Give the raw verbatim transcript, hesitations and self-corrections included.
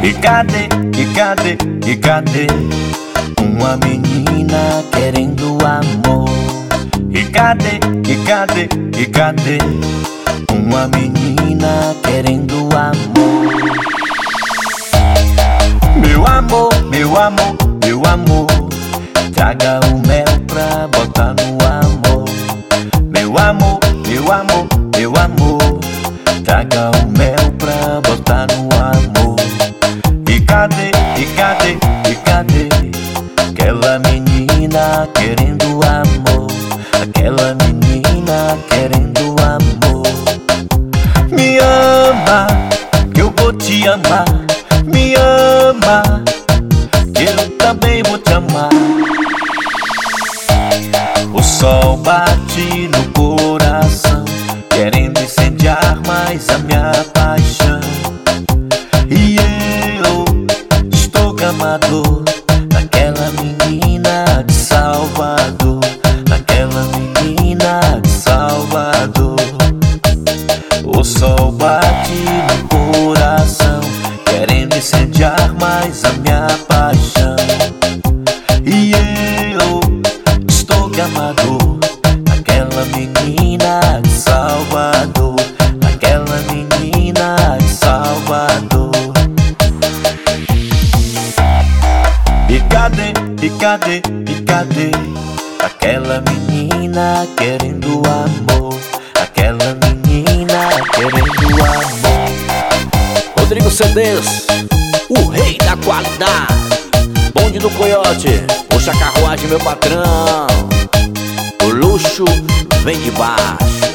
E cadê, e cadê, e cadê uma menina querendo amor? E cadê, e cadê, e cadê uma menina querendo amor? Meu amor, meu amor, meu amor, traga o mel pra botar no amor. Meu amor, meu amor, meu amor, traga o mel pra botar no amor. E cadê, e cadê, e cadê aquela menina querendo amor? Aquela menina querendo amor. Me ama, que eu vou te amar. Me ama, que eu também vou te amar. O sol bate no coração, querendo incendiar mais a minha paixão. E eu estou gamado naquela menina de Salvador, naquela menina de Salvador. O sol bate no coração, querendo incendiar mais a minha paixão. E eu estou gamado naquela menina de Salvador, naquela menina de Salvador. E cadê, e cadê, e cadê aquela menina querendo amor? Aquela menina querendo amor. Rodrigo C Ds, o rei da qualidade. Bonde do Coiote, puxa a carruagem, meu patrão. O luxo vem de baixo.